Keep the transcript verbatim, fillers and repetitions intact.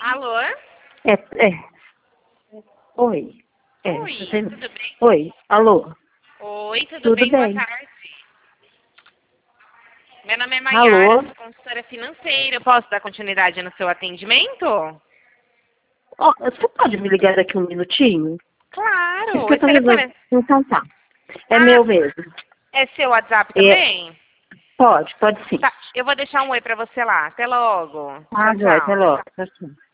Alô? É, é. Oi. É, Oi, você... tudo bem? Oi, alô. Oi, tudo, Tudo bem? bem? Boa tarde. Meu nome é Alô. Maiara, sou consultora financeira. Eu posso dar continuidade no seu atendimento? Ó, você pode me ligar daqui um minutinho? Isso Claro. que eu Esse tô resolvendo. telefone Então tá. É ah, meu mesmo. é seu WhatsApp É, também? pode, pode sim. Tá, eu vou deixar um oi pra você lá. Até logo. Ah, Tchau, joia, até tchau. logo. Tá sim.